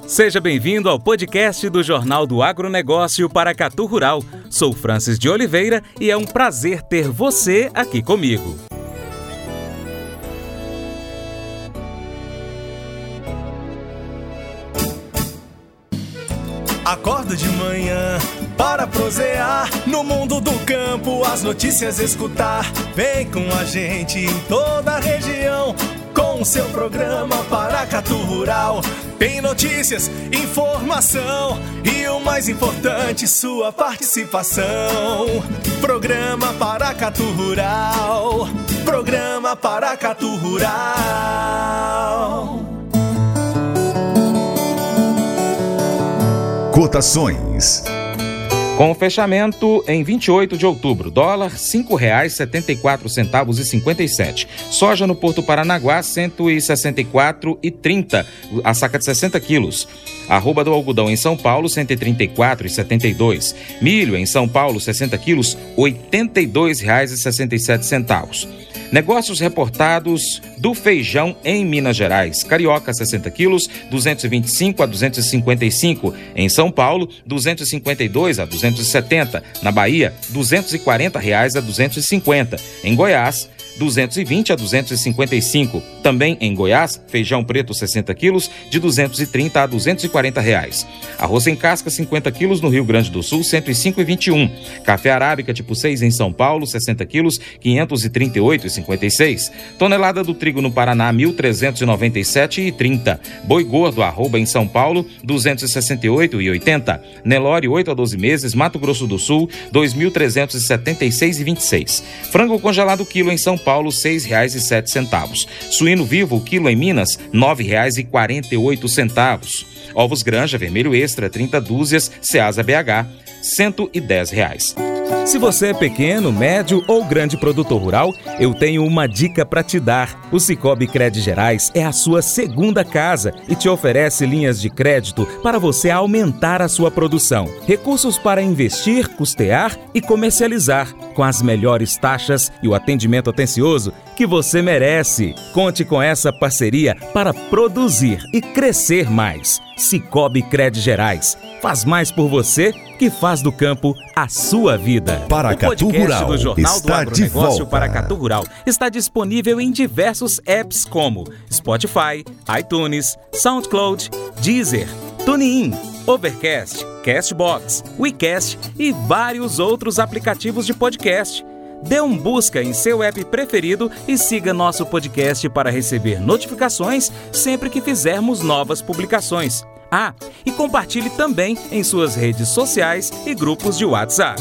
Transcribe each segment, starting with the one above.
Seja bem-vindo ao podcast do Jornal do Agronegócio Paracatu Rural. Sou Francis de Oliveira e é um prazer ter você aqui comigo. Acordo de manhã para prosear no mundo do campo, as notícias escutar. Vem com a gente em toda a região com o seu programa Paracatu Rural. Tem notícias, informação e o mais importante, sua participação. Programa Paracatu Rural. Programa Paracatu Rural. Cotações. Com o fechamento em 28 de outubro, dólar R$ 5,74,57. Soja no Porto Paranaguá, R$ 164,30, a saca de 60 quilos. Arroba do algodão em São Paulo, R$ 134,72. Milho em São Paulo, 60 quilos, R$ 82,67. Negócios reportados do feijão em Minas Gerais. Carioca, 60 quilos, 225 a 255. Em São Paulo, 252 a 270. Na Bahia, R$ 240 a 250. Em Goiás, 220 a 255. Também em Goiás, feijão preto 60 quilos, de 230 a 240 reais. Arroz em casca 50 quilos no Rio Grande do Sul, 105,21. Café arábica tipo 6 em São Paulo, 60 quilos, 538,56. Tonelada do trigo no Paraná, 1.397,30. Boi gordo arroba em São Paulo, 268,80. Nelore 8 a 12 meses, Mato Grosso do Sul, 2.376,26. Frango congelado quilo em São Paulo, R$ 6,07. Suíno vivo, quilo em Minas, R$ 9,48. Ovos Granja, vermelho extra, 30 dúzias, Ceasa BH, R$ 110. Se você é pequeno, médio ou grande produtor rural, eu tenho uma dica para te dar. O Sicoob Cred Gerais é a sua segunda casa e te oferece linhas de crédito para você aumentar a sua produção. Recursos para investir, custear e comercializar, com as melhores taxas e o atendimento atencioso que você merece. Conte com essa parceria para produzir e crescer mais. Sicoob Cred Gerais. Faz mais por você que faz do campo a sua vida. Paracatu Rural do Jornal está do de Agronegócio volta. Paracatu Rural está disponível em diversos apps como Spotify, iTunes, SoundCloud, Deezer, TuneIn, Overcast, Castbox, WeCast e vários outros aplicativos de podcast. Dê um busca em seu app preferido e siga nosso podcast para receber notificações sempre que fizermos novas publicações. Ah, e compartilhe também em suas redes sociais e grupos de WhatsApp.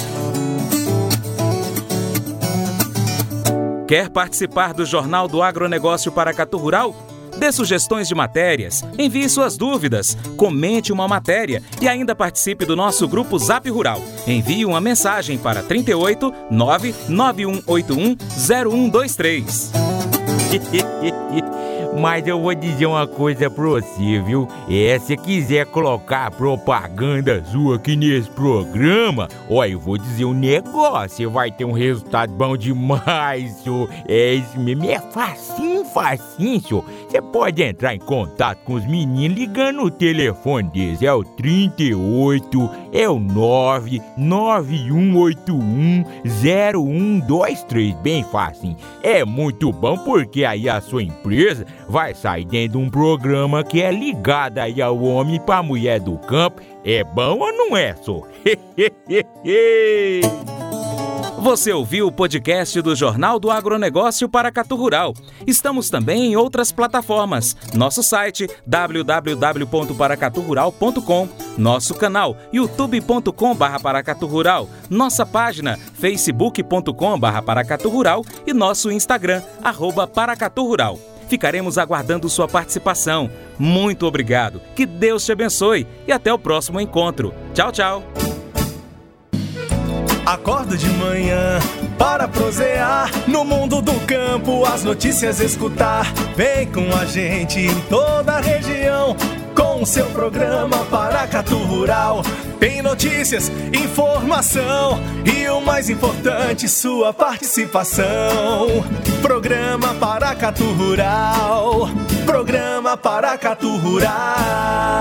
Quer participar do Jornal do Agronegócio Paracatu Rural? Dê sugestões de matérias, envie suas dúvidas, comente uma matéria e ainda participe do nosso grupo Zap Rural. Envie uma mensagem para 38 99181 0123. Mas eu vou dizer uma coisa pra você, viu? Se quiser colocar propaganda sua aqui nesse programa, eu vou dizer um negócio, você vai ter um resultado bom demais, senhor. Isso mesmo, é facinho, senhor. Você pode entrar em contato com os meninos ligando o telefone deles, é o 38, é o 99181 0123, bem facinho. É muito bom porque aí a sua empresa vai sair dentro de um programa que é ligado aí ao homem pra mulher do campo. É bom ou não é, só? Você ouviu o podcast do Jornal do Agronegócio Paracatu Rural. Estamos também em outras plataformas. Nosso site www.paracaturural.com, nosso canal youtube.com/paracaturural, nossa página facebook.com/paracaturural e nosso Instagram @paracaturural. Ficaremos aguardando sua participação. Muito obrigado, que Deus te abençoe e até o próximo encontro. Tchau, tchau. Acordo de manhã para prosear no mundo do campo, as notícias escutar. Vem com a gente em toda a região com o seu programa Paracatu Rural. Tem notícias, informação e o mais importante, sua participação. Programa Paracatu Rural. Programa Paracatu Rural.